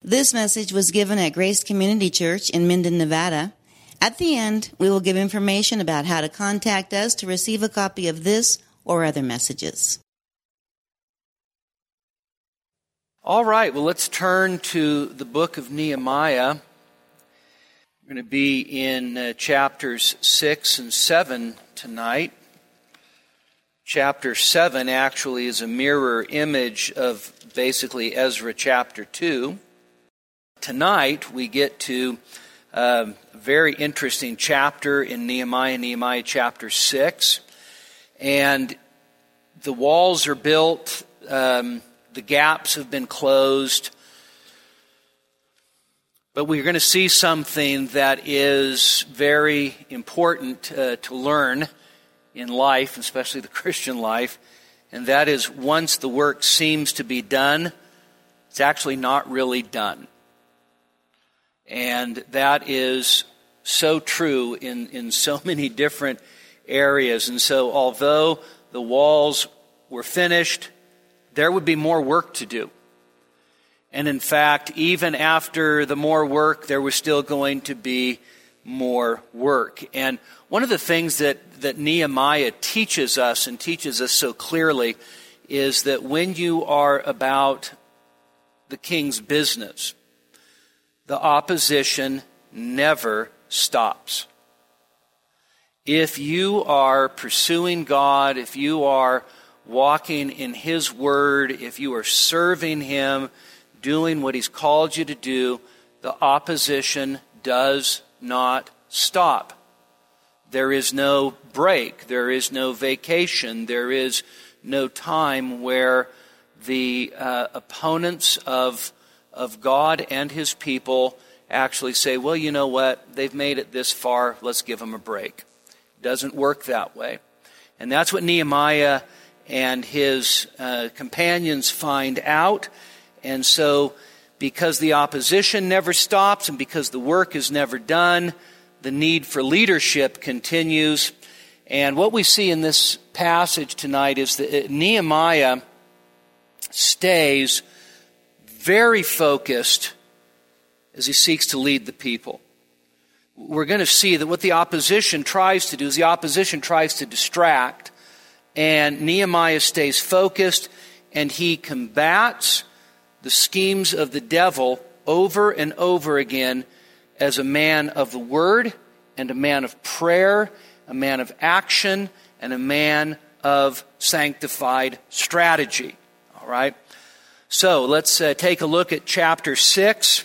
This message was given at Grace Community Church in Minden, Nevada. At the end, we will give information about how to contact us to receive a copy of this or other messages. All right, well, let's turn to the book of Nehemiah. We're going to be in chapters 6 and 7 tonight. Chapter 7 actually is a mirror image of basically Ezra chapter 2. Tonight we get to a very interesting chapter in Nehemiah chapter 6. And the walls are built, the gaps have been closed. But we're going to see something that is very important to learn in life, especially the Christian life, and that is once the work seems to be done, it's actually not really done. And that is so true in so many different areas. And so although the walls were finished, there would be more work to do. And in fact, even after the more work, there was still going to be more work. And one of the things that Nehemiah teaches us and teaches us so clearly is that when you are about the king's business, the opposition never stops. If you are pursuing God, if you are walking in His Word, if you are serving Him, doing what He's called you to do, the opposition does not stop. There is no break. There is no vacation. There is no time where the opponents of God and His people actually say, well, you know what? They've made it this far. Let's give them a break. It doesn't work that way. And that's what Nehemiah and his companions find out. And so, because the opposition never stops and because the work is never done, the need for leadership continues. And what we see in this passage tonight is that Nehemiah stays very focused as he seeks to lead the people. We're going to see that what the opposition tries to do is the opposition tries to distract, and Nehemiah stays focused and he combats the schemes of the devil over and over again as a man of the Word and a man of prayer, a man of action, and a man of sanctified strategy. All right? So let's take a look at chapter 6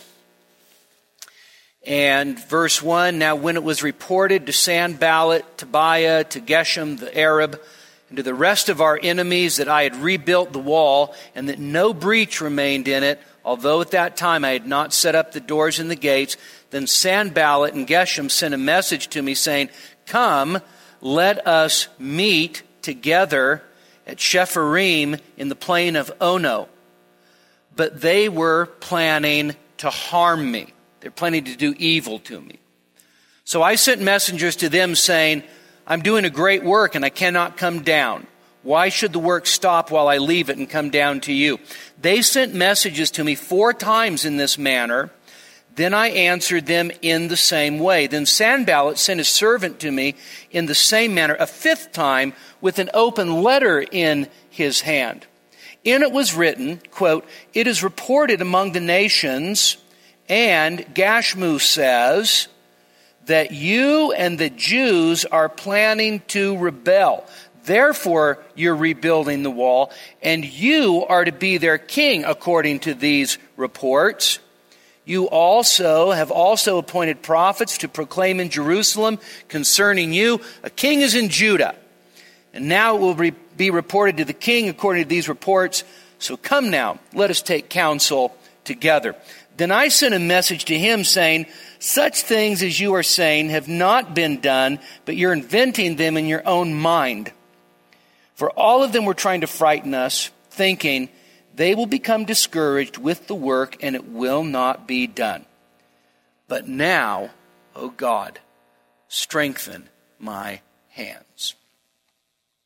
and verse 1. Now when it was reported to Sanballat, Tobiah, to Geshem the Arab, and to the rest of our enemies that I had rebuilt the wall, and that no breach remained in it, although at that time I had not set up the doors and the gates, then Sanballat and Geshem sent a message to me saying, come, let us meet together at Shepharim in the plain of Ono. But they were planning to harm me. They're planning to do evil to me. So I sent messengers to them saying, I'm doing a great work and I cannot come down. Why should the work stop while I leave it and come down to you? They sent messages to me 4 times in this manner. Then I answered them in the same way. Then Sanballat sent his servant to me in the same manner a 5th time with an open letter in his hand. In it was written, quote, it is reported among the nations, and Gashmu says that you and the Jews are planning to rebel. Therefore, you're rebuilding the wall, and you are to be their king, according to these reports. You have also appointed prophets to proclaim in Jerusalem concerning you, a king is in Judah. And now it will be reported to the king according to these reports. So come now, let us take counsel together. Then I sent a message to him saying, such things as you are saying have not been done, but you're inventing them in your own mind. For all of them were trying to frighten us, thinking they will become discouraged with the work and it will not be done. But now, O God, strengthen my hands.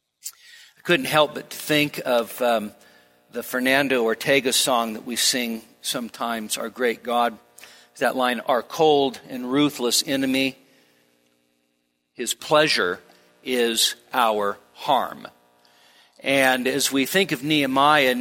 I couldn't help but to think of the Fernando Ortega song that we sing sometimes our great God. That line, our cold and ruthless enemy, his pleasure is our harm. And as we think of Nehemiah,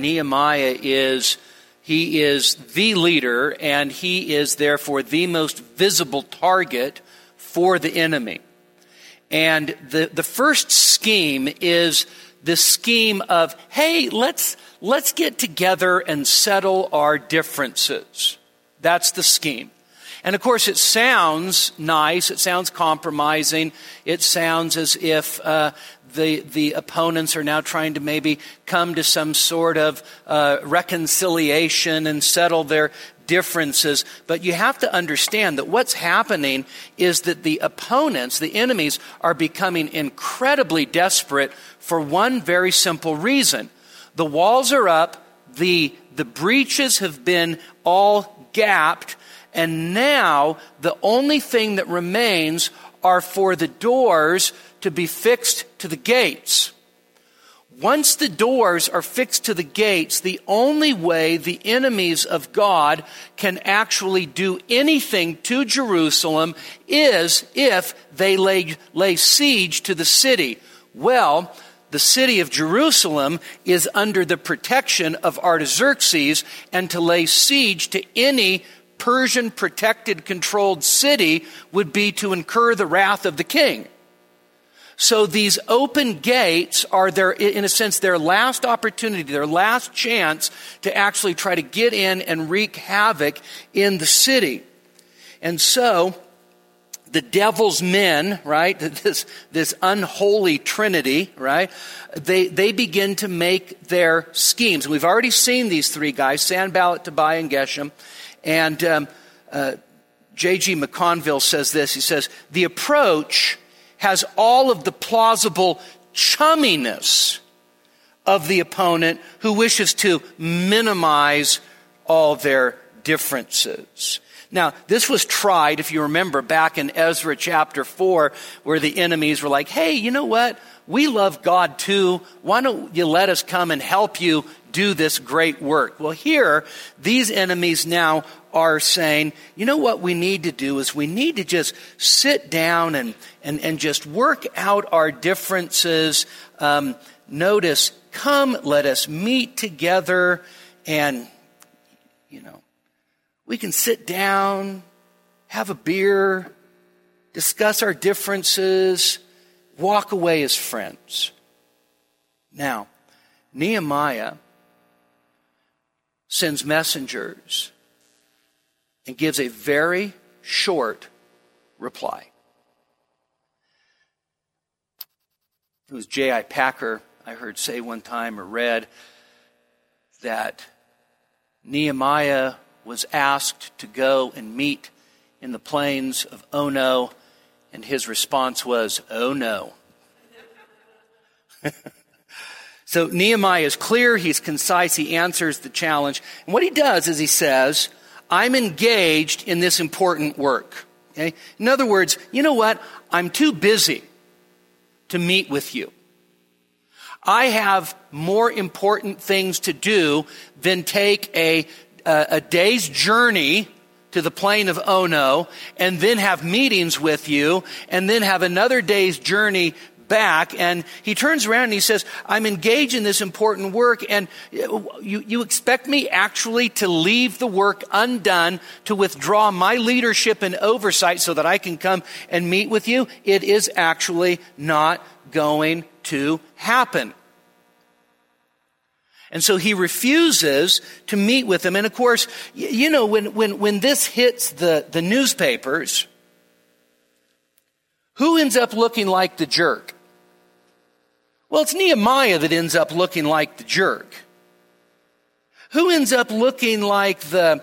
he is the leader, and he is therefore the most visible target for the enemy. And the first scheme is the scheme of, hey, let's get together and settle our differences. That's the scheme. And of course, it sounds nice. It sounds compromising. It sounds as if the opponents are now trying to maybe come to some sort of reconciliation and settle their differences. But you have to understand that what's happening is that the opponents, the enemies, are becoming incredibly desperate for one very simple reason. The walls are up. The breaches have been all gapped, and now the only thing that remains are for the doors to be fixed to the gates. Once the doors are fixed to the gates, the only way the enemies of God can actually do anything to Jerusalem is if they lay siege to the city. Well, the city of Jerusalem is under the protection of Artaxerxes, and to lay siege to any Persian protected, controlled city would be to incur the wrath of the king. So these open gates are in a sense, their last opportunity, their last chance to actually try to get in and wreak havoc in the city. And so the devil's men, right, this unholy trinity, right, they begin to make their schemes. And we've already seen these three guys, Sanballat, Tobiah, and Geshem. And J.G. McConville says this. He says, the approach has all of the plausible chumminess of the opponent who wishes to minimize all their differences. Now, this was tried, if you remember, back in Ezra chapter 4, where the enemies were like, hey, you know what? We love God too. Why don't you let us come and help you do this great work? Well, here, these enemies now are saying, you know what we need to do is we need to just sit down and just work out our differences. Notice, come, let us meet together, and, we can sit down, have a beer, discuss our differences, walk away as friends. Now, Nehemiah sends messengers and gives a very short reply. It was J.I. Packer, I heard say one time or read, that Nehemiah was asked to go and meet in the plains of Ono, and his response was, oh no. So Nehemiah is clear, he's concise, he answers the challenge. And what he does is he says, I'm engaged in this important work. Okay? In other words, you know what? I'm too busy to meet with you. I have more important things to do than take a day's journey to the plain of Ono and then have meetings with you and then have another day's journey back. And he turns around and he says, I'm engaged in this important work, and you expect me actually to leave the work undone, to withdraw my leadership and oversight so that I can come and meet with you? It is actually not going to happen. And so he refuses to meet with them. And of course, when this hits the newspapers, who ends up looking like the jerk? Well, it's Nehemiah that ends up looking like the jerk. Who ends up looking like the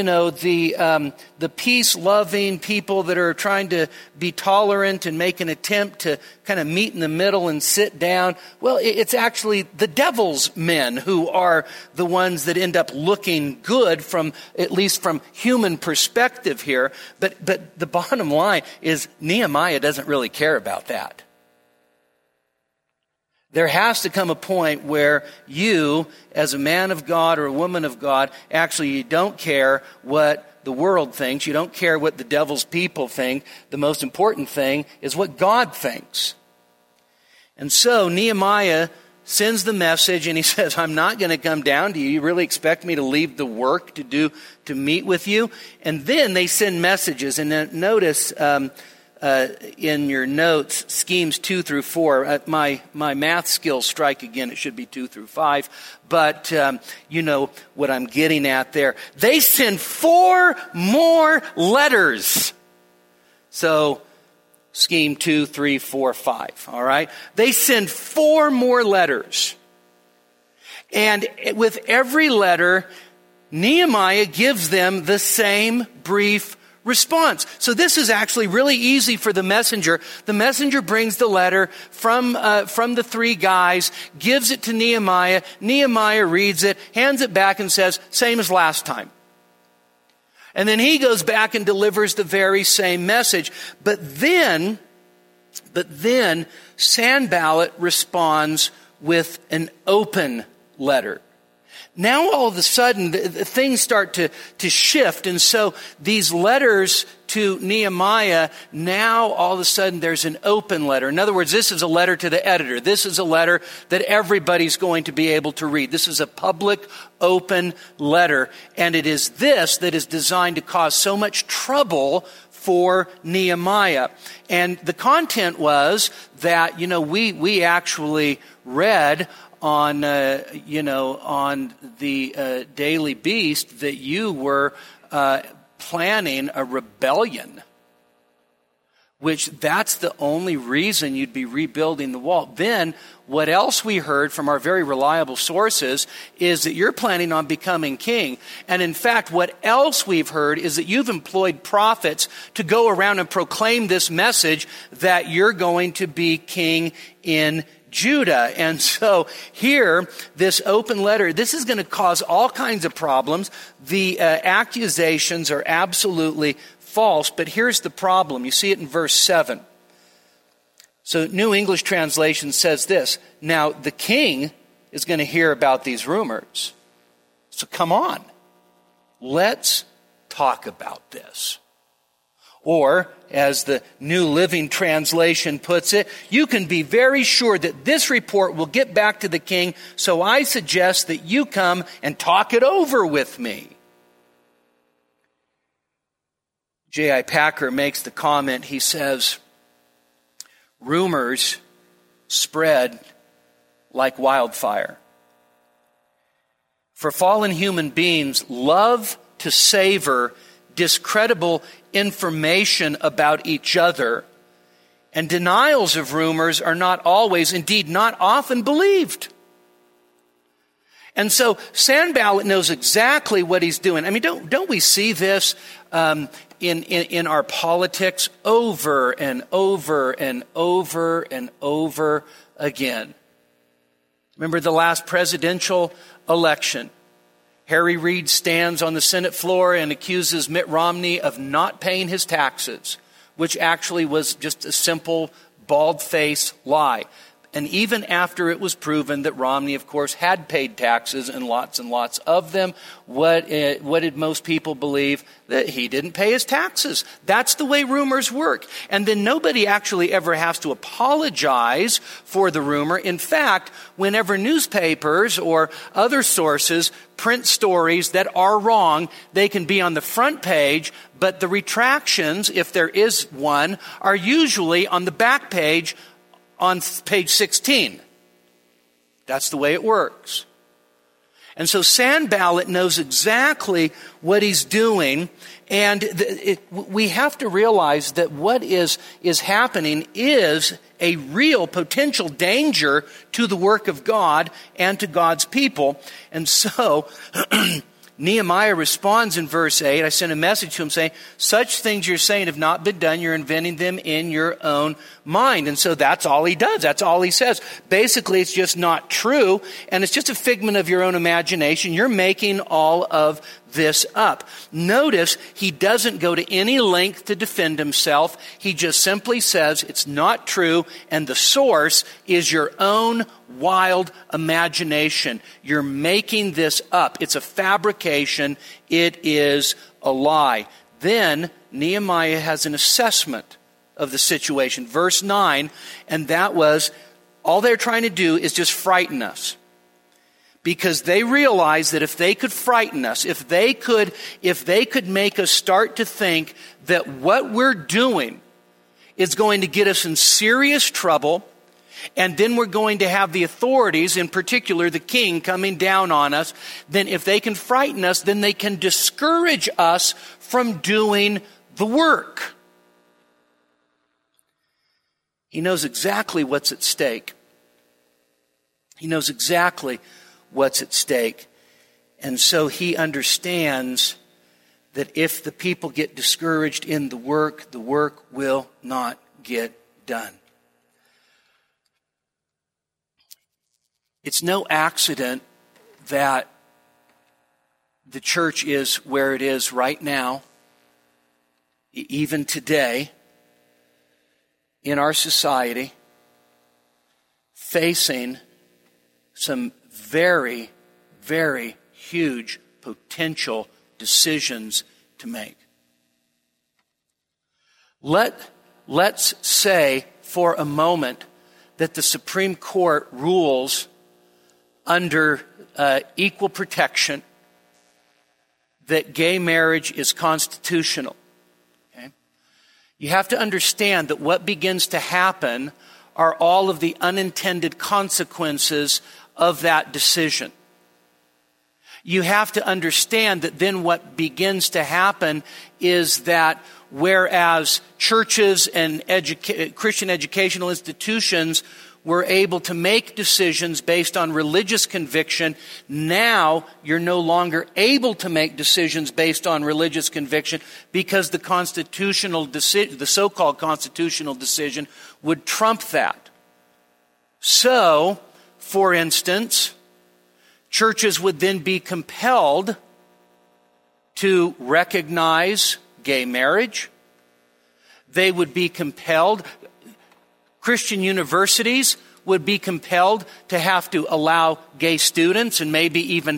peace-loving people that are trying to be tolerant and make an attempt to kind of meet in the middle and sit down? Well, it's actually the devil's men who are the ones that end up looking good at least from human perspective here. But the bottom line is Nehemiah doesn't really care about that. There has to come a point where you, as a man of God or a woman of God, actually you don't care what the world thinks. You don't care what the devil's people think. The most important thing is what God thinks. And so Nehemiah sends the message and he says, I'm not going to come down to you. You really expect me to leave the work to meet with you? And then they send messages. And then notice in your notes, schemes 2 through 4. My math skills strike again. It should be 2 through 5. But you know what I'm getting at there. They send 4 more letters. So scheme 2, 3, 4, 5. All right. They send 4 more letters. And with every letter, Nehemiah gives them the same brief response. So this is actually really easy for the messenger. The messenger brings the letter from the 3 guys, gives it to Nehemiah. Nehemiah reads it, hands it back and says, same as last time. And then he goes back and delivers the very same message. But then Sanballat responds with an open letter. Now all of a sudden things start to shift. And so these letters to Nehemiah, now all of a sudden there's an open letter. In other words, this is a letter to the editor. This is a letter that everybody's going to be able to read. This is a public, open letter. And it is this that is designed to cause so much trouble for Nehemiah. And the content was that, we actually read on the Daily Beast that you were planning a rebellion, which that's the only reason you'd be rebuilding the wall. Then what else we heard from our very reliable sources is that you're planning on becoming king. And in fact, what else we've heard is that you've employed prophets to go around and proclaim this message that you're going to be king in Judah. And so here, this open letter, this is going to cause all kinds of problems. The accusations are absolutely false, but here's the problem. You see it in verse 7. So New English Translation says this, now the king is going to hear about these rumors. So come on, let's talk about this. Or, as the New Living Translation puts it, you can be very sure that this report will get back to the king, so I suggest that you come and talk it over with me. J.I. Packer makes the comment, he says, rumors spread like wildfire. For fallen human beings love to savor discreditable information about each other, and denials of rumors are not always, indeed not often, believed. And so Sanballat knows exactly what he's doing. I mean, don't we see this in our politics over and over and over and over again? Remember the last presidential election. Harry Reid stands on the Senate floor and accuses Mitt Romney of not paying his taxes, which actually was just a simple, bald-faced lie. And even after it was proven that Romney, of course, had paid taxes and lots of them, what did most people believe? That he didn't pay his taxes. That's the way rumors work. And then nobody actually ever has to apologize for the rumor. In fact, whenever newspapers or other sources print stories that are wrong, they can be on the front page, but the retractions, if there is one, are usually on the back page on page 16. That's the way it works. And so Sanballat knows exactly what he's doing, and we have to realize that what is happening is a real potential danger to the work of God and to God's people. And so Nehemiah responds in verse 8. I sent a message to him saying, such things you're saying have not been done. You're inventing them in your own mind. And so that's all he does. That's all he says. Basically, it's just not true, and it's just a figment of your own imagination. You're making all of this up. Notice he doesn't go to any length to defend himself. He just simply says it's not true, and the source is your own wild imagination. You're making this up. It's a fabrication. It is a lie. Then Nehemiah has an assessment of the situation. Verse 9, and that was, all they're trying to do is just frighten us. Because they realize that if they could frighten us, if they could make us start to think that what we're doing is going to get us in serious trouble, and then we're going to have the authorities, in particular the king, coming down on us, then if they can frighten us, then they can discourage us from doing the work. He knows exactly what's at stake. He knows exactly what's at stake. And so he understands that if the people get discouraged in the work will not get done. It's no accident that the church is where it is right now, even today, in our society, facing some very, very huge potential decisions to make. Let's say for a moment that the Supreme Court rules under equal protection that gay marriage is constitutional. Okay? You have to understand that what begins to happen are all of the unintended consequences of that decision. You have to understand that then what begins to happen is that whereas churches and Christian educational institutions were able to make decisions based on religious conviction, now you're no longer able to make decisions based on religious conviction because the constitutional decision, the so-called constitutional decision, would trump that. So, for instance, churches would then be compelled to recognize gay marriage. They would be compelled, Christian universities would be compelled to have to allow gay students and maybe even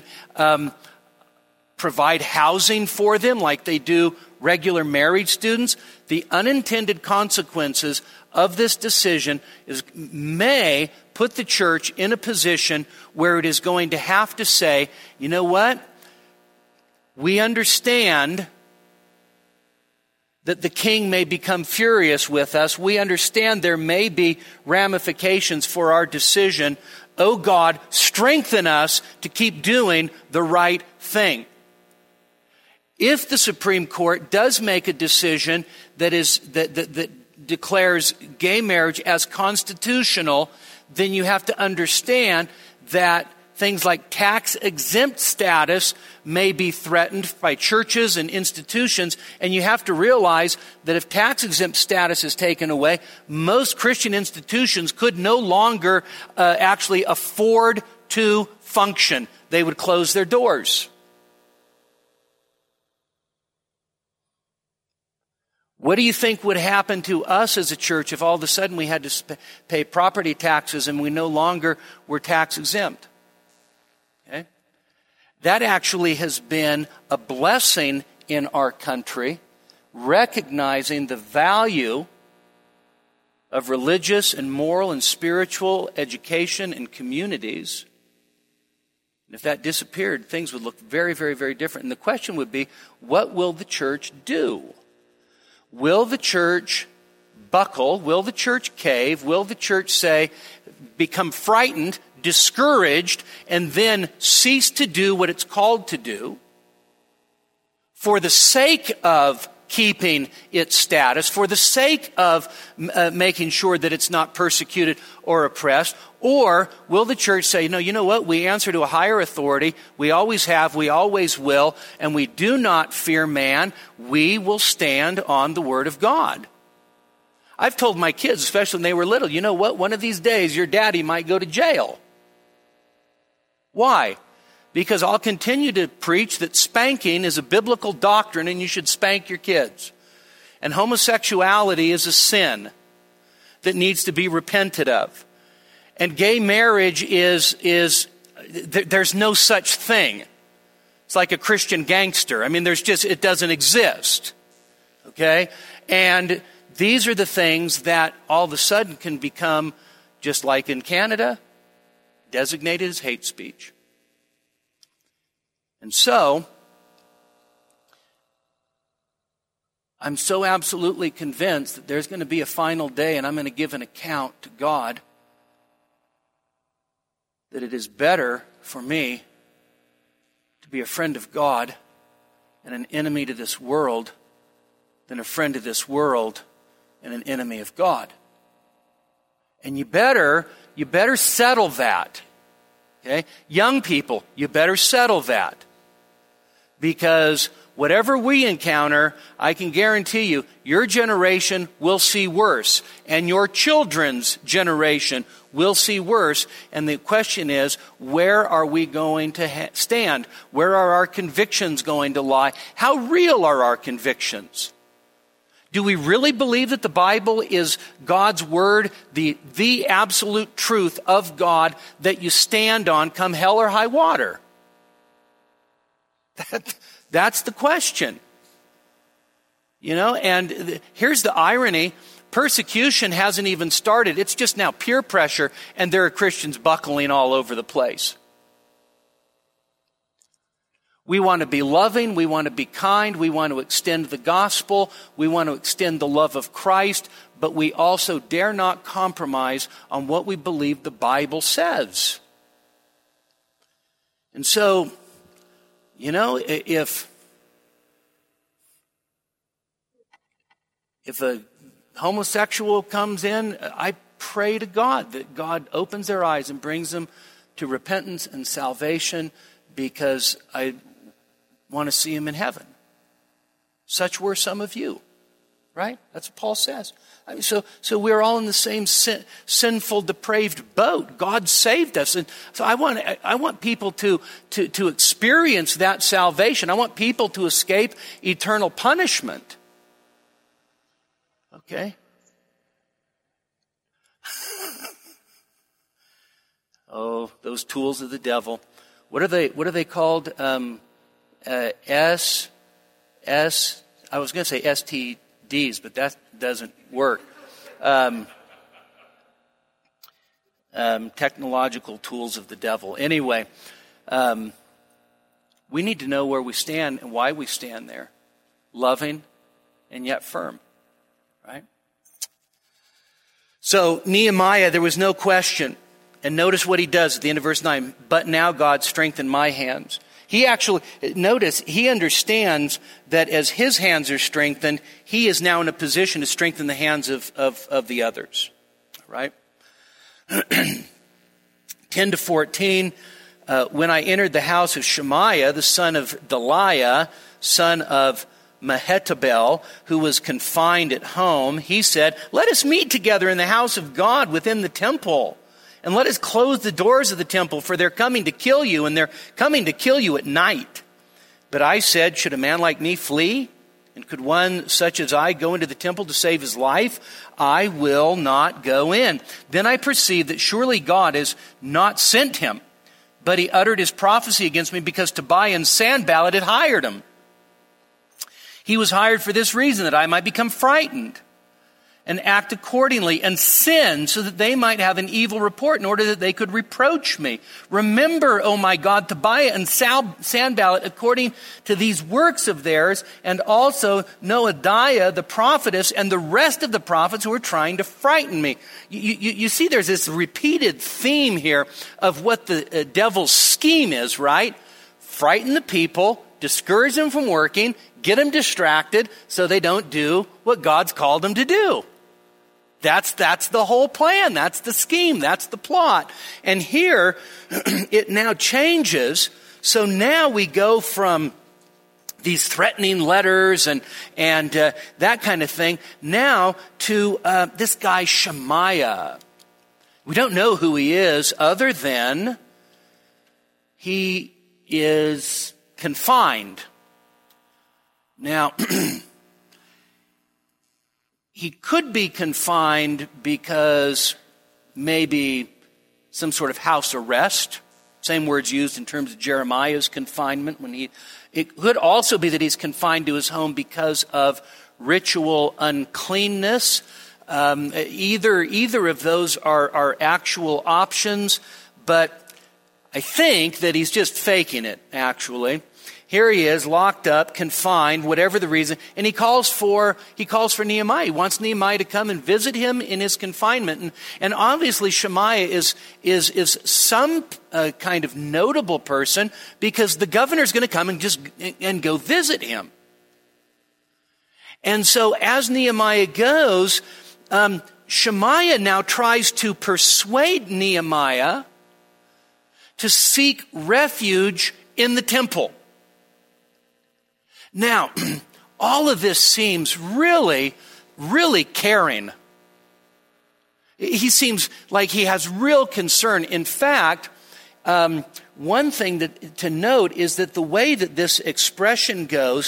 provide housing for them like they do regular married students. The unintended consequences of this decision may put the church in a position where it is going to have to say, you know what? We understand that the king may become furious with us. We understand there may be ramifications for our decision. Oh God, strengthen us to keep doing the right thing. If the Supreme Court does make a decision that declares gay marriage as constitutional, then you have to understand that things like tax-exempt status may be threatened by churches and institutions, and you have to realize that if tax-exempt status is taken away, most Christian institutions could no longer actually afford to function. They would close their doors. What do you think would happen to us as a church if all of a sudden we had to pay property taxes and we no longer were tax-exempt? Okay? That actually has been a blessing in our country, recognizing the value of religious and moral and spiritual education in communities. And if that disappeared, things would look very, very, very different. And the question would be, what will the church do? Will the church buckle? Will the church cave? Will the church become frightened, discouraged, and then cease to do what it's called to do for the sake of keeping its status, for the sake of making sure that it's not persecuted or oppressed? Or will the church say, no, you know what? We answer to a higher authority. We always have, we always will, and we do not fear man. We will stand on the Word of God. I've told my kids, especially when they were little, you know what? One of these days, your daddy might go to jail. Why? Because I'll continue to preach that spanking is a biblical doctrine and you should spank your kids. And homosexuality is a sin that needs to be repented of. And gay marriage there's no such thing. It's like a Christian gangster. I mean, it doesn't exist. Okay? And these are the things that all of a sudden can become, just like in Canada, designated as hate speech. And so, I'm so absolutely convinced that there's going to be a final day and I'm going to give an account to God, that it is better for me to be a friend of God and an enemy to this world than a friend of this world and an enemy of God. And you better settle that. Okay? Young people, you better settle that. Because whatever we encounter, I can guarantee you, your generation will see worse. And your children's generation will see worse. And the question is, where are we going to stand? Where are our convictions going to lie? How real are our convictions? Do we really believe that the Bible is God's Word, the absolute truth of God that you stand on come hell or high water? That's the question. You know, and here's the irony. Persecution hasn't even started. It's just now peer pressure, and there are Christians buckling all over the place. We want to be loving. We want to be kind. We want to extend the gospel. We want to extend the love of Christ. But we also dare not compromise on what we believe the Bible says. And so, you know, if a homosexual comes in, I pray to God that God opens their eyes and brings them to repentance and salvation, because I want to see him in heaven. Such were some of you, right? That's what Paul says. I mean, so we're all in the same sinful, depraved boat. God saved us, and so I want people to experience that salvation. I want people to escape eternal punishment. Okay. Oh, those tools of the devil. What are they called? I was going to say STDs, but that doesn't work. Technological tools of the devil. Anyway, we need to know where we stand and why we stand there. Loving and yet firm. Right? So Nehemiah, there was no question. And notice what he does at the end of verse 9. But now God strengthened my hands. He understands that as his hands are strengthened, he is now in a position to strengthen the hands of the others. Right? 10-14, when I entered the house of Shemaiah, the son of Delaiah, son of Mehetabel, who was confined at home, he said, "Let us meet together in the house of God within the temple. And let us close the doors of the temple, for they're coming to kill you, and they're coming to kill you at night." But I said, "Should a man like me flee? And could one such as I go into the temple to save his life? I will not go in." Then I perceived that surely God has not sent him, but he uttered his prophecy against me because Tobiah and Sanballat had hired him. He was hired for this reason, that I might become frightened and act accordingly and sin, so that they might have an evil report in order that they could reproach me. Remember, O my God, Tobiah and Sanballat according to these works of theirs, and also Noadiah the prophetess and the rest of the prophets who are trying to frighten me. You see there's this repeated theme here of what the devil's scheme is, right? Frighten the people, discourage them from working, get them distracted so they don't do what God's called them to do. That's the whole plan. That's the scheme. That's the plot. And here, it now changes. So now we go from these threatening letters and that kind of thing. Now to this guy Shemaiah. We don't know who he is other than he is confined. Now, he could be confined because maybe some sort of house arrest. Same words used in terms of Jeremiah's confinement. It could also be that he's confined to his home because of ritual uncleanness. Either of those are actual options, but I think that he's just faking it, actually. Here he is, locked up, confined, whatever the reason, and he calls for Nehemiah. He wants Nehemiah to come and visit him in his confinement. And obviously Shemaiah is some kind of notable person because the governor's going to come and go visit him. And so as Nehemiah goes, Shemaiah now tries to persuade Nehemiah to seek refuge in the temple. Now, all of this seems really, really caring. He seems like he has real concern. In fact, one thing to note is that the way that this expression goes,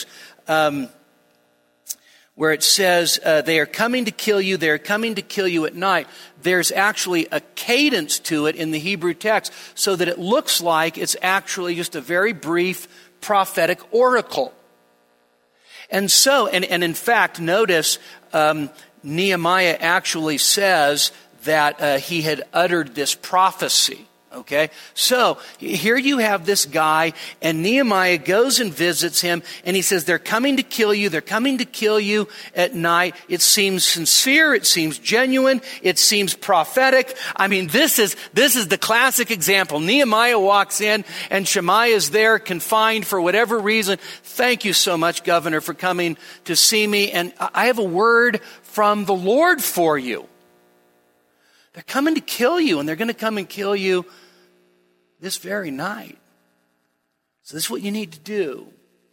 where it says, they are coming to kill you at night, there's actually a cadence to it in the Hebrew text so that it looks like it's actually just a very brief prophetic oracle. And so, and in fact, notice Nehemiah actually says that he had uttered this prophecy. Okay, so here you have this guy, and Nehemiah goes and visits him, and he says, they're coming to kill you. They're coming to kill you at night. It seems sincere. It seems genuine. It seems prophetic. I mean, this is the classic example. Nehemiah walks in, and Shemaiah is there, confined for whatever reason. Thank you so much, Governor, for coming to see me, and I have a word from the Lord for you. They're coming to kill you, and they're going to come and kill you this very night. So this is what you need to do.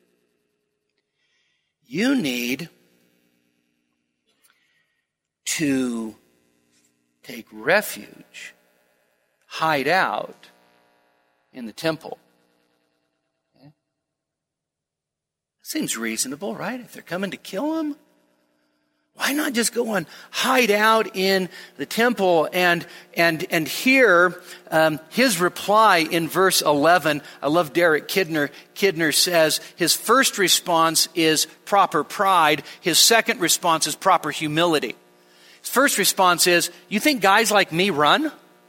You need to take refuge, hide out in the temple. Okay? Seems reasonable, right? If they're coming to kill him, why not just go and hide out in the temple? And here, his reply in verse 11, I love Derek Kidner. Kidner says his first response is proper pride. His second response is proper humility. His first response is, you think guys like me run?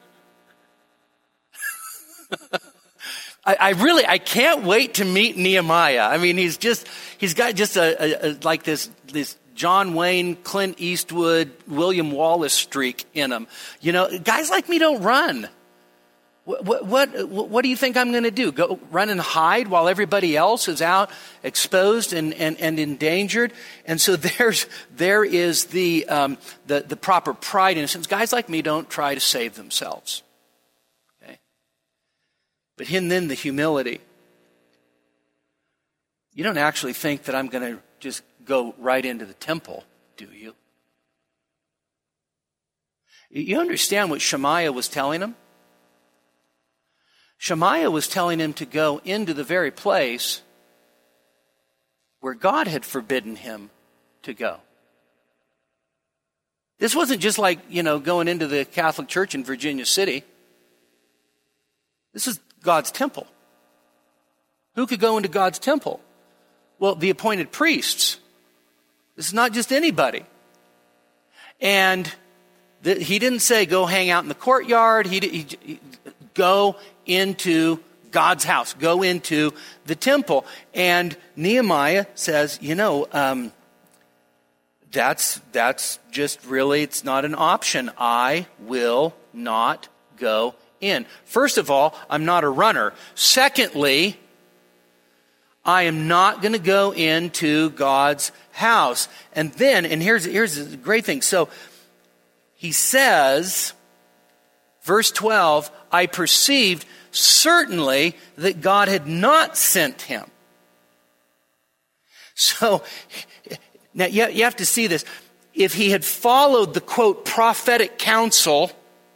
I can't wait to meet Nehemiah. I mean, he's got just like this John Wayne, Clint Eastwood, William Wallace streak in him. You know, guys like me don't run. What do you think I'm going to do? Go run and hide while everybody else is out exposed and endangered? And so there is the proper pride in a sense. Guys like me don't try to save themselves. Okay? But then the humility. You don't actually think that I'm going to just go right into the temple, do you? You understand what Shemaiah was telling him? Shemaiah was telling him to go into the very place where God had forbidden him to go. This wasn't just like, going into the Catholic Church in Virginia City. This is God's temple. Who could go into God's temple? Well, the appointed priests. This is not just anybody. And he didn't say go hang out in the courtyard. He go into God's house. Go into the temple. And Nehemiah says, that's just really, it's not an option. I will not go in. First of all, I'm not a runner. Secondly, I am not going to go into God's house. And here's the great thing. So he says, verse 12, I perceived certainly that God had not sent him. So now you have to see this. If he had followed the, quote, prophetic counsel,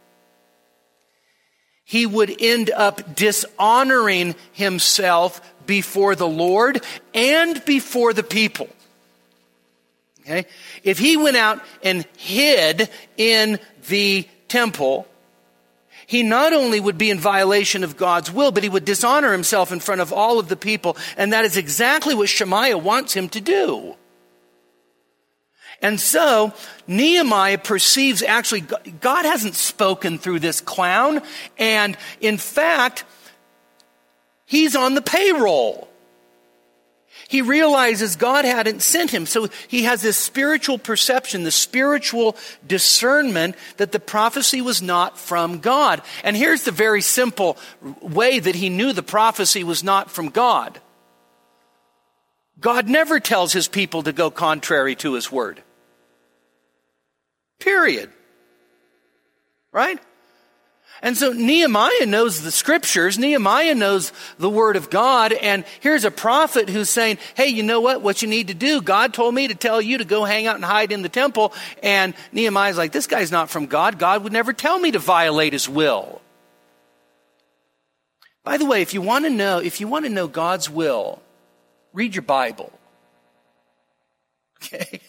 he would end up dishonoring himself before the Lord and before the people. Okay? If he went out and hid in the temple, he not only would be in violation of God's will, but he would dishonor himself in front of all of the people. And that is exactly what Shemaiah wants him to do. And so Nehemiah perceives actually God hasn't spoken through this clown. And in fact, he's on the payroll. He realizes God hadn't sent him. So he has this spiritual perception, the spiritual discernment that the prophecy was not from God. And here's the very simple way that he knew the prophecy was not from God. God never tells his people to go contrary to his word. Period. Right? And so Nehemiah knows the scriptures. Nehemiah knows the word of God. And here's a prophet who's saying, hey, you know what you need to do? God told me to tell you to go hang out and hide in the temple. And Nehemiah's like, this guy's not from God. God would never tell me to violate his will. By the way, if you want to know God's will, read your Bible. Okay?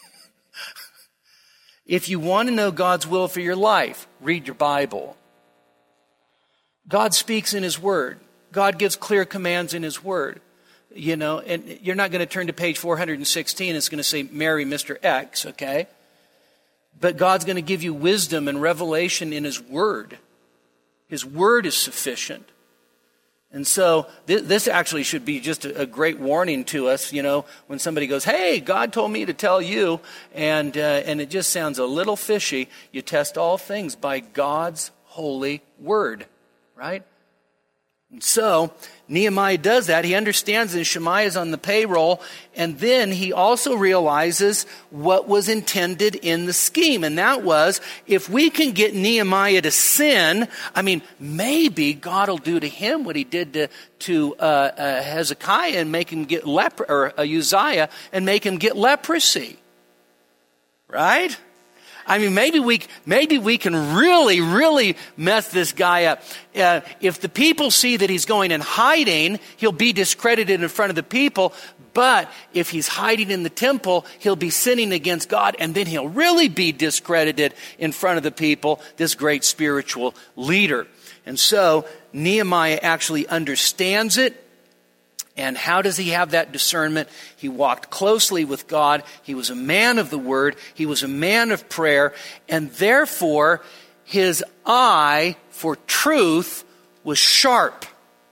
If you want to know God's will for your life, read your Bible. God speaks in his word. God gives clear commands in his word. You know, and you're not going to turn to page 416. It's going to say, marry Mr. X, okay? But God's going to give you wisdom and revelation in his word. His word is sufficient. And so this actually should be just a great warning to us, you know, when somebody goes, hey, God told me to tell you, and it just sounds a little fishy. You test all things by God's holy word, right? And so Nehemiah does that. He understands that Shemaiah is on the payroll, and then he also realizes what was intended in the scheme, and that was, if we can get Nehemiah to sin, I mean, maybe God will do to him what he did to Hezekiah and make him get Uzziah and make him get leprosy, right? I mean, maybe we can really, really mess this guy up. If the people see that he's going and hiding, he'll be discredited in front of the people. But if he's hiding in the temple, he'll be sinning against God, and then he'll really be discredited in front of the people, this great spiritual leader. And so Nehemiah actually understands it. And how does he have that discernment? He walked closely with God. He was a man of the word. He was a man of prayer. And therefore, his eye for truth was sharp.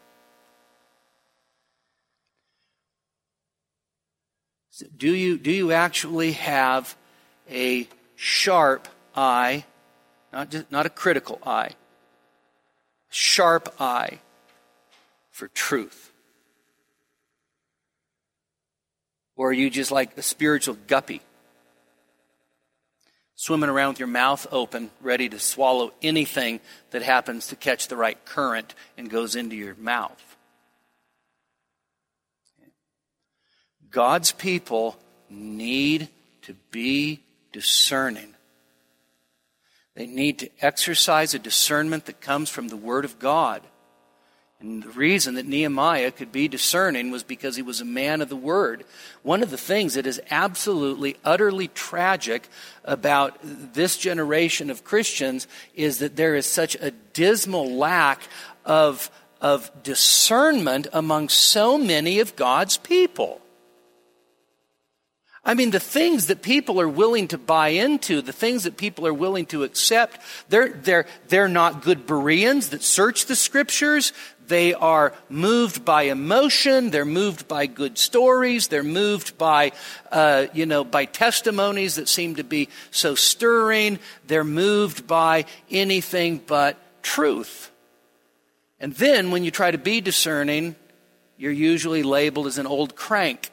Do you actually have a sharp eye? Not a critical eye. Sharp eye for truth. Or are you just like a spiritual guppy, swimming around with your mouth open, ready to swallow anything that happens to catch the right current and goes into your mouth? God's people need to be discerning. They need to exercise a discernment that comes from the Word of God. And the reason that Nehemiah could be discerning was because he was a man of the word. One of the things that is absolutely, utterly tragic about this generation of Christians is that there is such a dismal lack of discernment among so many of God's people. I mean, the things that people are willing to buy into, the things that people are willing to accept, they're not good Bereans that search the scriptures. They are moved by emotion. They're moved by good stories. They're moved by, by testimonies that seem to be so stirring. They're moved by anything but truth. And then when you try to be discerning, you're usually labeled as an old crank,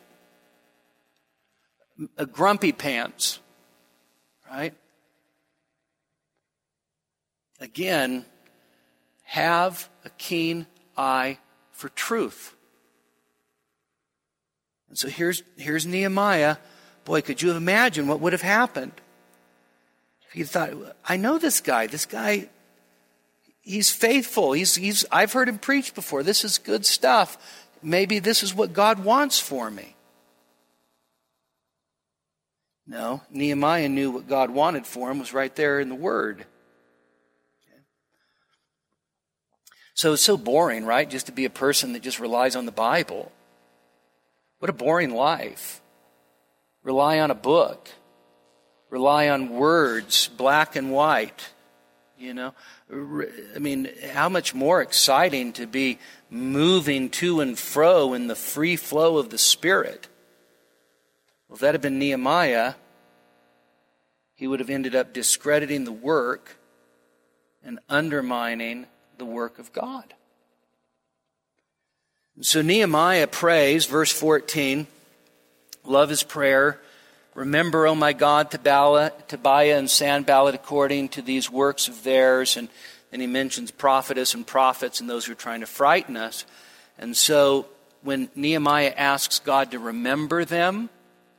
a grumpy pants, right? Again, have a keen eye for truth. And so here's Nehemiah. Boy, could you have imagined what would have happened if he thought, I know this guy. This guy, he's faithful. I've heard him preach before. This is good stuff. Maybe this is what God wants for me. No, Nehemiah knew what God wanted for him was right there in the Word. So it's so boring, right? Just to be a person that just relies on the Bible. What a boring life. Rely on a book. Rely on words, black and white. You know, I mean, how much more exciting to be moving to and fro in the free flow of the Spirit. Well, if that had been Nehemiah, he would have ended up discrediting the work and undermining the work of God. So Nehemiah prays, verse 14, love his prayer. Remember, O my God, Tobiah and Sanballat according to these works of theirs. And then he mentions prophetess and prophets and those who are trying to frighten us. And so when Nehemiah asks God to remember them,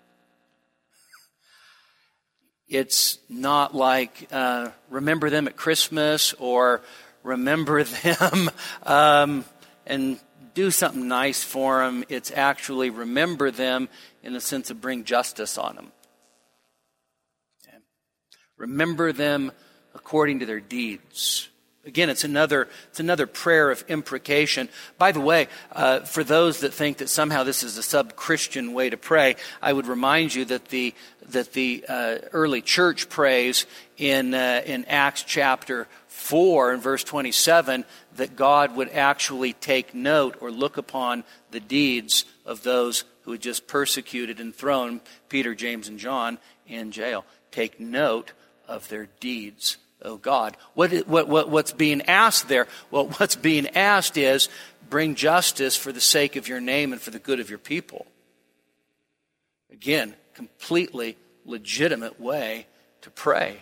it's not like remember them at Christmas or remember them and do something nice for them. It's actually remember them in the sense of bring justice on them. Okay. Remember them according to their deeds. Again, it's another prayer of imprecation. By the way, for those that think that somehow this is a sub-Christian way to pray, I would remind you that the early church prays in Acts chapter 4 and verse 27 that God would actually take note or look upon the deeds of those who had just persecuted and thrown Peter, James, and John in jail. Take note of their deeds, O God. What's being asked there? Well, what's being asked is bring justice for the sake of your name and for the good of your people. Again, completely legitimate way to pray.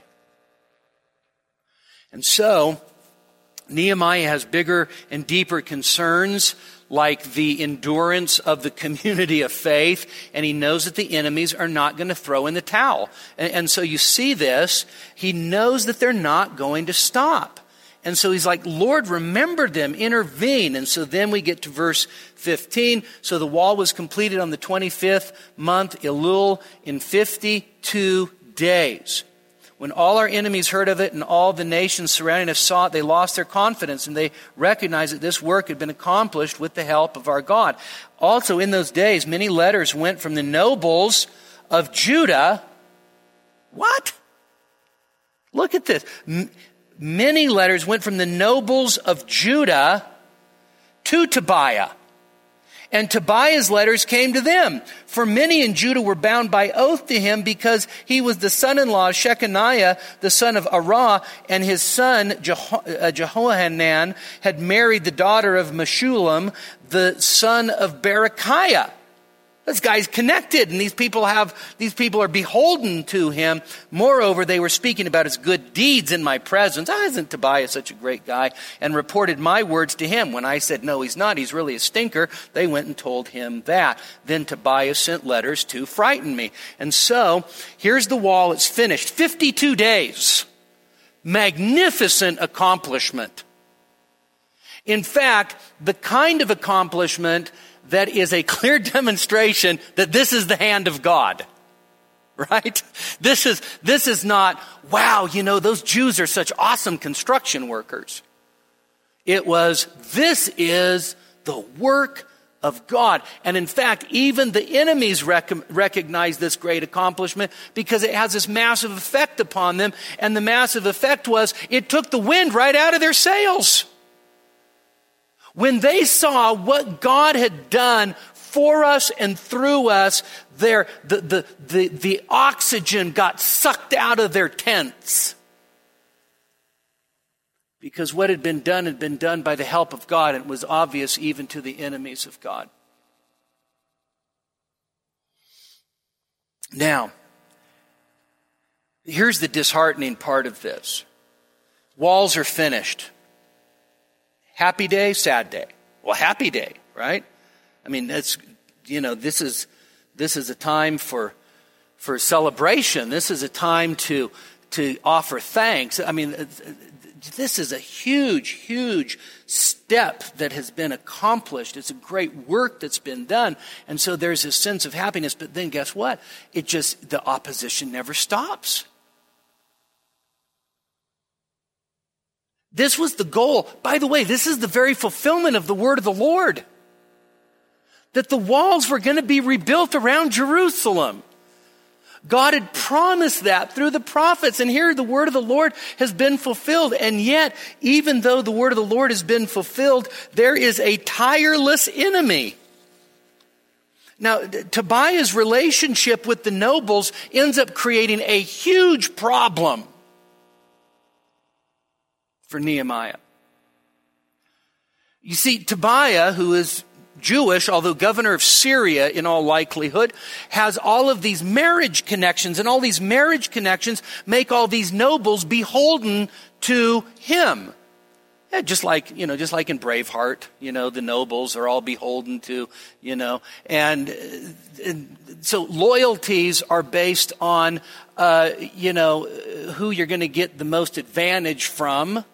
And so, Nehemiah has bigger and deeper concerns like the endurance of the community of faith, and he knows that the enemies are not going to throw in the towel. And so you see this, he knows that they're not going to stop. And so he's like, Lord, remember them, intervene. And so then we get to verse 15. So the wall was completed on the 25th month, Elul, in 52 days. When all our enemies heard of it and all the nations surrounding us saw it, they lost their confidence and they recognized that this work had been accomplished with the help of our God. Also in those days, many letters went from the nobles of Judah. What? Look at this. Many letters went from the nobles of Judah to Tobiah. And Tobiah's letters came to them. For many in Judah were bound by oath to him because he was the son-in-law of Shechaniah, the son of Arah, and his son Jehohanan had married the daughter of Meshullam, the son of Berechiah. This guy's connected, and these people are beholden to him. Moreover, they were speaking about his good deeds in my presence. Isn't Tobiah such a great guy? And reported my words to him. When I said, no, he's not, he's really a stinker, they went and told him that. Then Tobiah sent letters to frighten me. And so, here's the wall, it's finished. 52 days. Magnificent accomplishment. In fact, the kind of accomplishment that is a clear demonstration that this is the hand of God. Right? This is not, wow, those Jews are such awesome construction workers. It was, this is the work of God. And in fact, even the enemies recognize this great accomplishment because it has this massive effect upon them. And the massive effect was, it took the wind right out of their sails. When they saw what God had done for us and through us, the oxygen got sucked out of their tents. Because what had been done by the help of God, and it was obvious even to the enemies of God. Now, here's the disheartening part of this. Walls are finished. Happy day, sad day. Well, happy day, right? I mean, this is This is a time for celebration. This is a time to offer thanks. I mean, this is a huge, huge step that has been accomplished. It's a great work that's been done. And so there's this sense of happiness. But then guess what? The opposition never stops. This was the goal. By the way, this is the very fulfillment of the word of the Lord. That the walls were going to be rebuilt around Jerusalem. God had promised that through the prophets, and here the word of the Lord has been fulfilled. And yet, even though the word of the Lord has been fulfilled, there is a tireless enemy. Now, Tobiah's relationship with the nobles ends up creating a huge problem for Nehemiah. You see, Tobiah, who is Jewish, although governor of Syria in all likelihood, has all of these marriage connections, and all these marriage connections make all these nobles beholden to him. Yeah, just like in Braveheart, the nobles are all beholden to, and so loyalties are based on, who you're going to get the most advantage from.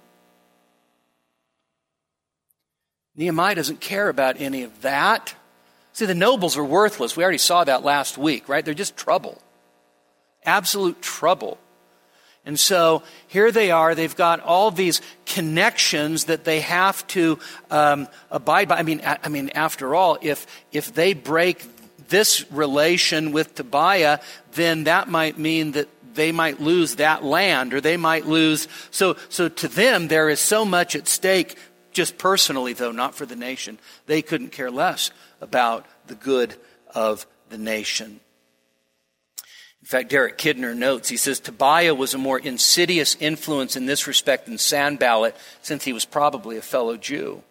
Nehemiah doesn't care about any of that. See, the nobles are worthless. We already saw that last week, right? They're just trouble. Absolute trouble. And so here they are. They've got all these connections that they have to abide by. I mean, after all, if they break this relation with Tobiah, then that might mean that they might lose that land, or they might lose. So to them, there is so much at stake. Just personally, though, not for the nation. They couldn't care less about the good of the nation. In fact, Derek Kidner notes, he says, Tobiah was a more insidious influence in this respect than Sanballat, since he was probably a fellow Jew.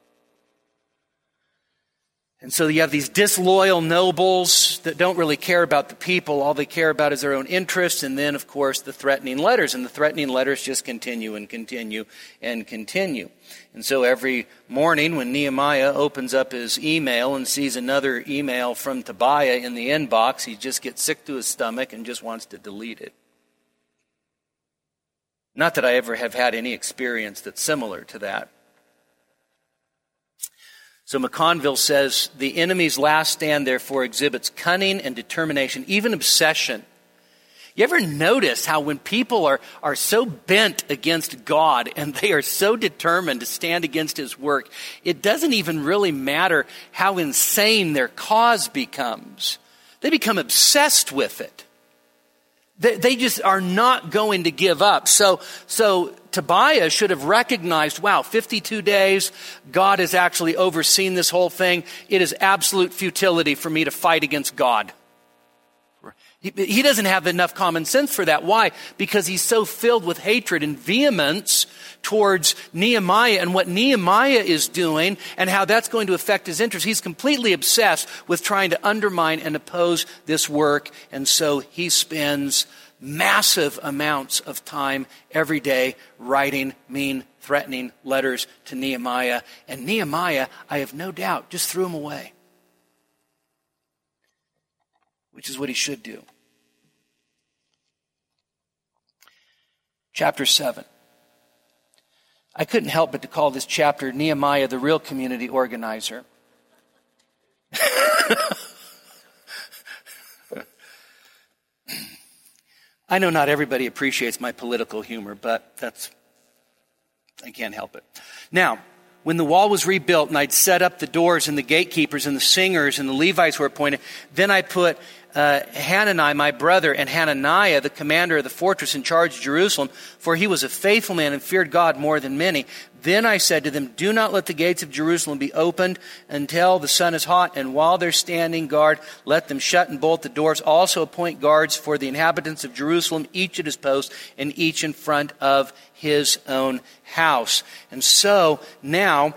And so you have these disloyal nobles that don't really care about the people. All they care about is their own interests. And then, of course, the threatening letters. And the threatening letters just continue and continue and continue. And so every morning when Nehemiah opens up his email and sees another email from Tobiah in the inbox, he just gets sick to his stomach and just wants to delete it. Not that I ever have had any experience that's similar to that. So McConville says, the enemy's last stand, therefore, exhibits cunning and determination, even obsession. You ever notice how when people are so bent against God and they are so determined to stand against his work, it doesn't even really matter how insane their cause becomes. They become obsessed with it. They just are not going to give up. So Tobiah should have recognized, wow, 52 days, God has actually overseen this whole thing. It is absolute futility for me to fight against God. He doesn't have enough common sense for that. Why? Because he's so filled with hatred and vehemence towards Nehemiah and what Nehemiah is doing and how that's going to affect his interests. He's completely obsessed with trying to undermine and oppose this work. And so he spends massive amounts of time every day writing mean, threatening letters to Nehemiah. And Nehemiah, I have no doubt, just threw them away. Which is what he should do. Chapter 7. I couldn't help but to call this chapter Nehemiah, the real community organizer. I know not everybody appreciates my political humor, but I can't help it. Now, when the wall was rebuilt and I'd set up the doors and the gatekeepers and the singers and the Levites were appointed, then I put Hanani, my brother, and Hananiah, the commander of the fortress, in charge of Jerusalem, for he was a faithful man and feared God more than many. Then I said to them, do not let the gates of Jerusalem be opened until the sun is hot, and while they're standing guard, let them shut and bolt the doors. Also appoint guards for the inhabitants of Jerusalem, each at his post, and each in front of his own house. And so now,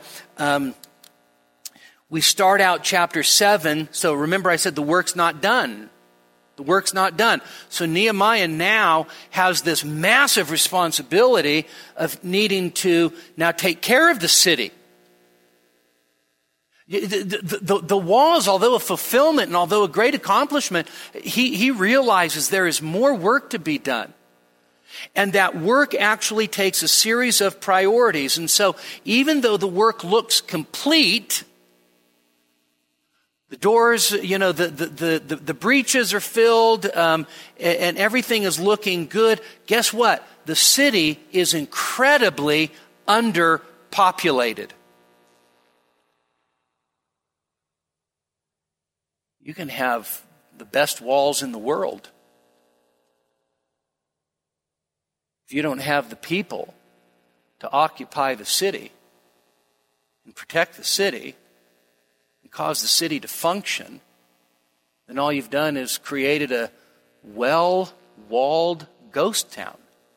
we start out chapter 7. So remember I said the work's not done. The work's not done. So Nehemiah now has this massive responsibility of needing to now take care of the city. The walls, although a fulfillment and although a great accomplishment, he realizes there is more work to be done. And that work actually takes a series of priorities. And so even though the work looks complete, the doors, the breaches are filled, and everything is looking good, guess what? The city is incredibly underpopulated. You can have the best walls in the world. If you don't have the people to occupy the city and protect the city and cause the city to function, then all you've done is created a well-walled ghost town.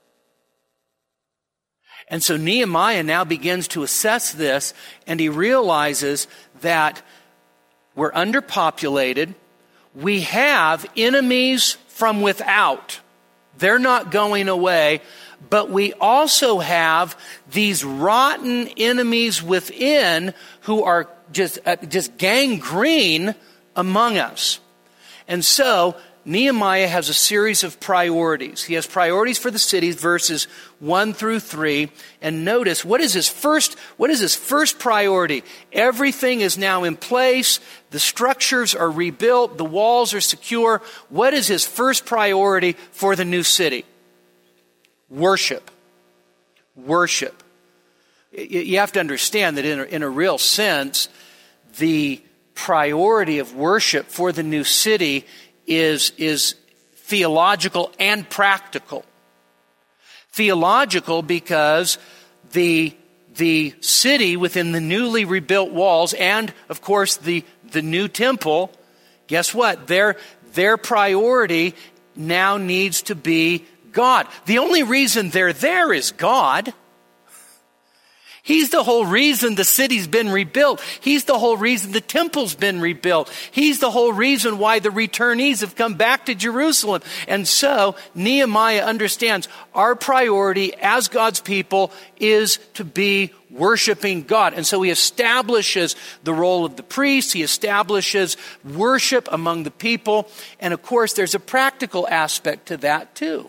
And so Nehemiah now begins to assess this, and he realizes that we're underpopulated. We have enemies from without. They're not going away. But we also have these rotten enemies within who are just gangrene among us. And so Nehemiah has a series of priorities. He has priorities for the cities, verses 1 through 3. And notice, what is his first priority? Everything is now in place. The structures are rebuilt. The walls are secure. What is his first priority for the new city? Worship. Worship. You have to understand that in a real sense, the priority of worship for the new city is theological and practical. Theological because the city within the newly rebuilt walls and, of course, the new temple, guess what? Their priority now needs to be God. The only reason they're there is God. He's the whole reason the city's been rebuilt. He's the whole reason the temple's been rebuilt. He's the whole reason why the returnees have come back to Jerusalem. And so Nehemiah understands our priority as God's people is to be worshiping God. And so he establishes the role of the priests. He establishes worship among the people. And of course, there's a practical aspect to that too.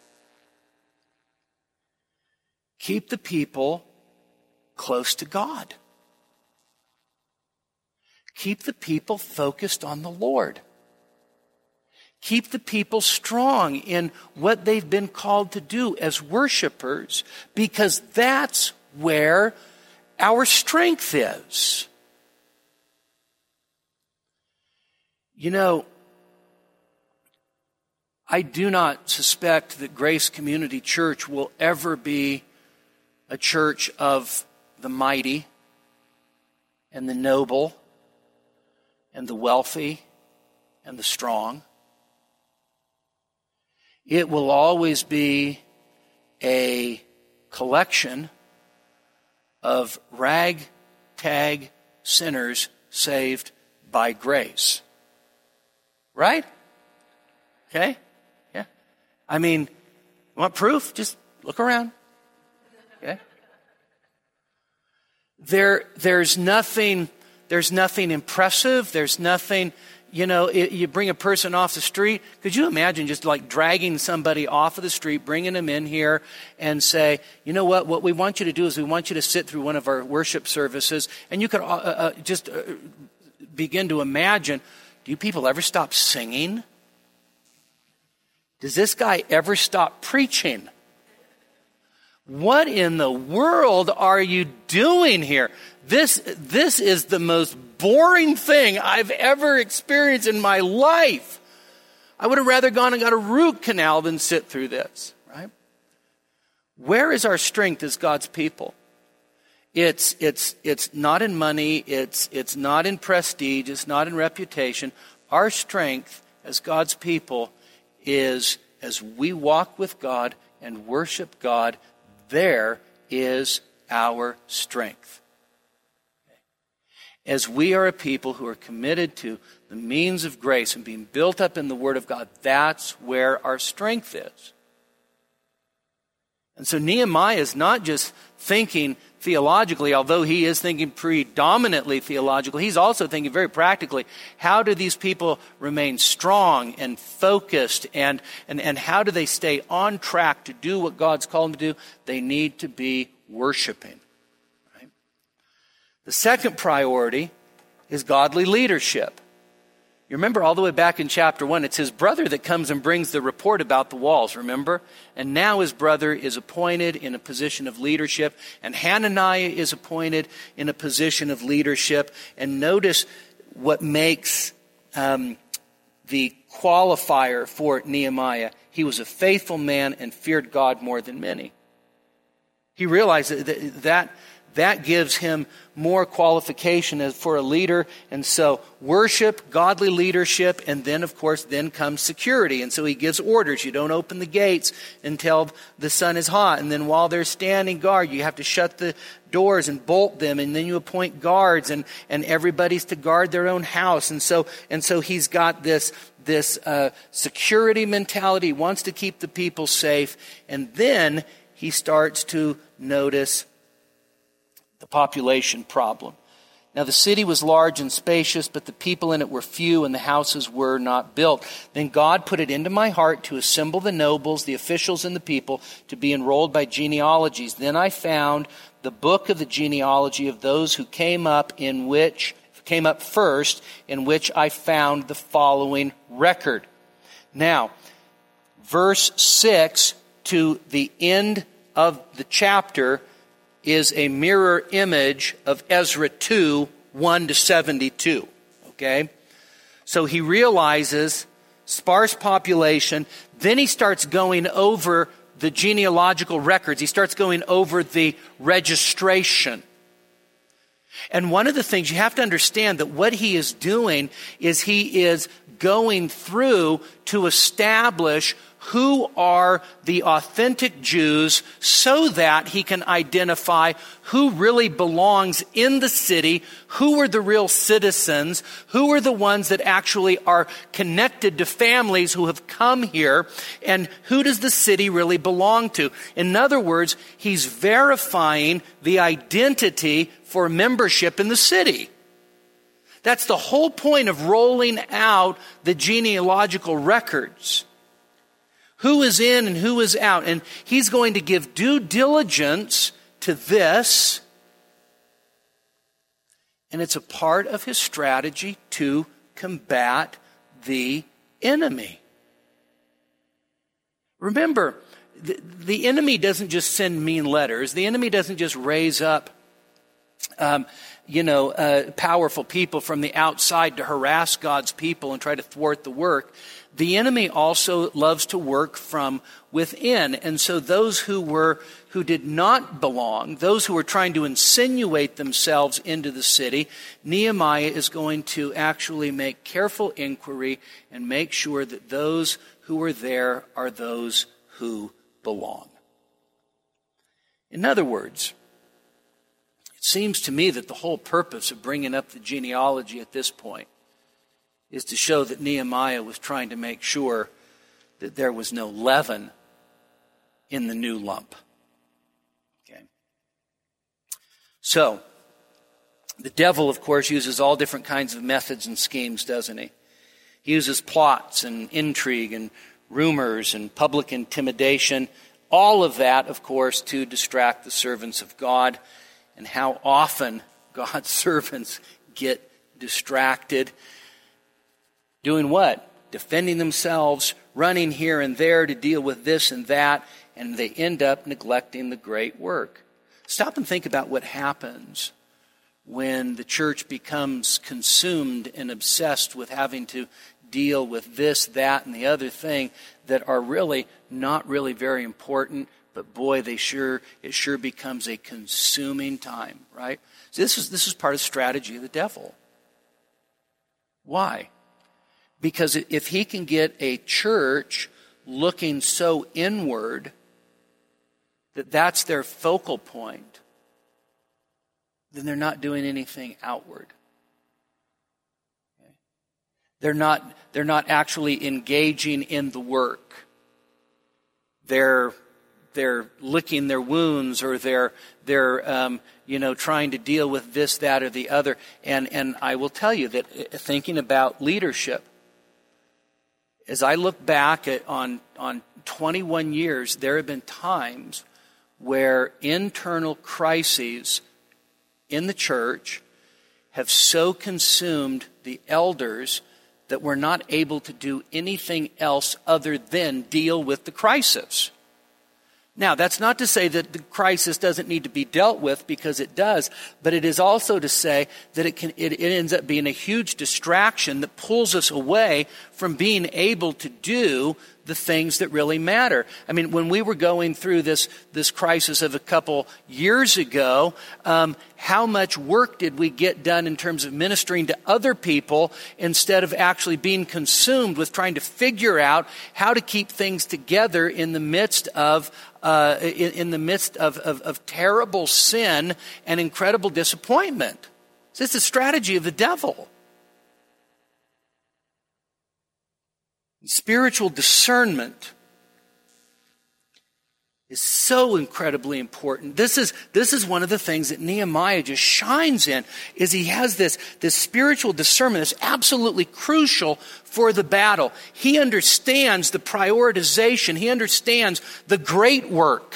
Keep the people close to God. Keep the people focused on the Lord. Keep the people strong in what they've been called to do as worshipers, because that's where our strength is. You know, I do not suspect that Grace Community Church will ever be a church of the mighty and the noble and the wealthy and the strong. It will always be a collection of ragtag sinners saved by grace. Right? Okay? Yeah. I mean, you want proof? Just look around. Okay? There's nothing impressive. There's nothing, you bring a person off the street. Could you imagine just like dragging somebody off of the street, bringing them in here and say, you know what we want you to do is we want you to sit through one of our worship services, and you could just begin to imagine, do you people ever stop singing? Does this guy ever stop preaching? What in the world are you doing here? This is the most boring thing I've ever experienced in my life. I would have rather gone and got a root canal than sit through this, right? Where is our strength as God's people? It's not in money, it's not in prestige, it's not in reputation. Our strength as God's people is as we walk with God and worship God. There is our strength. As we are a people who are committed to the means of grace and being built up in the Word of God, that's where our strength is. And so Nehemiah is not just thinking theologically, although he is thinking predominantly theologically, he's also thinking very practically, how do these people remain strong and focused, and how do they stay on track to do what God's called them to do? They need to be worshiping. Right? The second priority is godly leadership. You remember all the way back in chapter 1, it's his brother that comes and brings the report about the walls, remember? And now his brother is appointed in a position of leadership, and Hananiah is appointed in a position of leadership. And notice what makes the qualifier for Nehemiah. He was a faithful man and feared God more than many. He realized that gives him more qualification as for a leader. And so worship, godly leadership, and then, of course, then comes security. And so he gives orders. You don't open the gates until the sun is hot. And then while they're standing guard, you have to shut the doors and bolt them. And then you appoint guards, and everybody's to guard their own house. And so he's got this security mentality. He wants to keep the people safe. And then he starts to notice the population problem. Now the city was large and spacious, but the people in it were few, and the houses were not built. Then God put it into my heart to assemble the nobles, the officials, and the people to be enrolled by genealogies. Then I found the book of the genealogy of those who came up first, in which I found the following record. Now, verse 6 to the end of the chapter is a mirror image of Ezra 2, 1 to 72. Okay? So he realizes sparse population. Then he starts going over the genealogical records. He starts going over the registration. And one of the things you have to understand, that what he is doing is he is going through to establish who are the authentic Jews, so that he can identify who really belongs in the city, who are the real citizens, who are the ones that actually are connected to families who have come here, and who does the city really belong to. In other words, he's verifying the identity for membership in the city. That's the whole point of rolling out the genealogical records. Who is in and who is out. And he's going to give due diligence to this. And it's a part of his strategy to combat the enemy. Remember, the enemy doesn't just send mean letters. The enemy doesn't just raise up powerful people from the outside to harass God's people and try to thwart the work. The enemy also loves to work from within. And so those who did not belong, those who were trying to insinuate themselves into the city, Nehemiah is going to actually make careful inquiry and make sure that those who are there are those who belong. In other words, it seems to me that the whole purpose of bringing up the genealogy at this point is to show that Nehemiah was trying to make sure that there was no leaven in the new lump. Okay. So, the devil, of course, uses all different kinds of methods and schemes, doesn't he? He uses plots and intrigue and rumors and public intimidation. All of that, of course, to distract the servants of God. And how often God's servants get distracted. Doing what? Defending themselves, running here and there to deal with this and that, and they end up neglecting the great work. Stop and think about what happens when the church becomes consumed and obsessed with having to deal with this, that, and the other thing that are really not really very important, but boy, it sure becomes a consuming time, right? So this is part of the strategy of the devil. Why? Because if he can get a church looking so inward that that's their focal point, then they're not doing anything outward. Okay? They're not actually engaging in the work. They're they're licking their wounds, or they're trying to deal with this, that, or the other. And I will tell you that thinking about leadership, as I look back on 21 years, there have been times where internal crises in the church have so consumed the elders that we're not able to do anything else other than deal with the crisis. Now, that's not to say that the crisis doesn't need to be dealt with, because it does, but it is also to say that it ends up being a huge distraction that pulls us away from being able to do the things that really matter. I mean, when we were going through this crisis of a couple years ago, how much work did we get done in terms of ministering to other people instead of actually being consumed with trying to figure out how to keep things together in the midst of terrible sin and incredible disappointment? So it's a strategy of the devil. Spiritual discernment is so incredibly important. This is one of the things that Nehemiah just shines in, is he has this spiritual discernment that's absolutely crucial for the battle. He understands the prioritization. He understands the great work,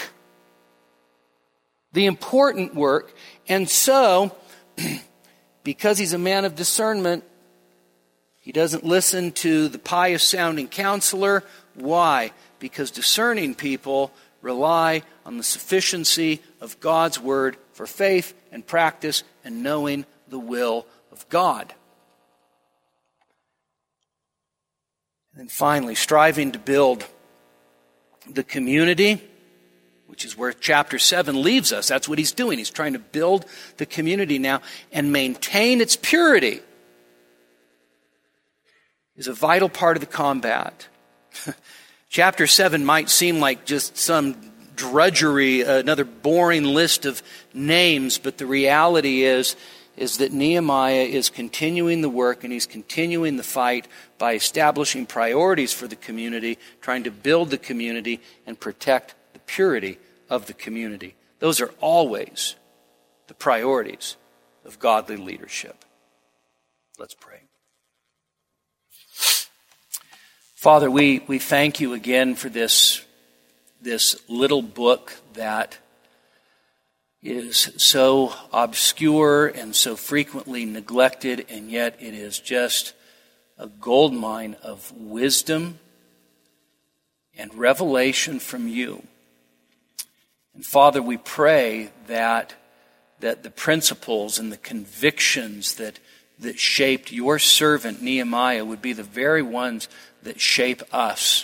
the important work. And so, because he's a man of discernment, he doesn't listen to the pious-sounding counselor. Why? Because discerning people rely on the sufficiency of God's word for faith and practice and knowing the will of God. And then finally, striving to build the community, which is where chapter 7 leaves us. That's what he's doing. He's trying to build the community now and maintain its purity, is a vital part of the combat. Chapter 7 might seem like just some drudgery, another boring list of names, but the reality is that Nehemiah is continuing the work, and he's continuing the fight by establishing priorities for the community, trying to build the community and protect the purity of the community. Those are always the priorities of godly leadership. Let's pray. Father, we thank you again for this little book that is so obscure and so frequently neglected, and yet it is just a goldmine of wisdom and revelation from you. And Father, we pray that the principles and the convictions that shaped your servant Nehemiah would be the very ones that shape us.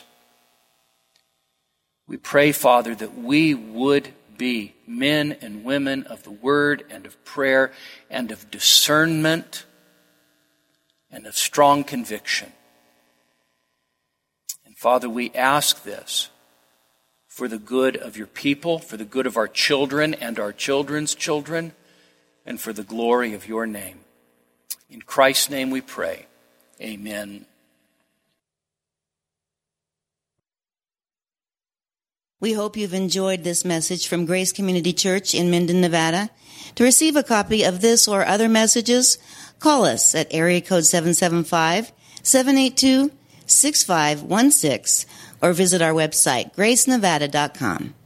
We pray, Father, that we would be men and women of the word and of prayer and of discernment and of strong conviction. And Father, we ask this for the good of your people, for the good of our children and our children's children, and for the glory of your name. In Christ's name we pray. Amen. We hope you've enjoyed this message from Grace Community Church in Minden, Nevada. To receive a copy of this or other messages, call us at area code 775-782-6516 or visit our website, gracenevada.com.